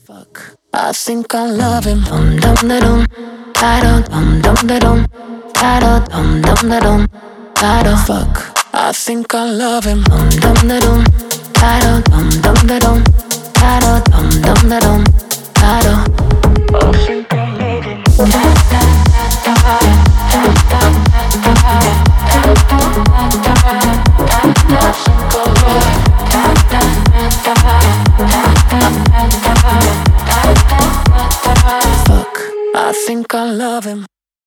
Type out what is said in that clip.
I think I love him. Dum dum da dum, da dum dum da dum, da dum dum da dum, da fuck. I think I love him. Dum dum da dum, da dum dum da dum, da dum dum da dum, da.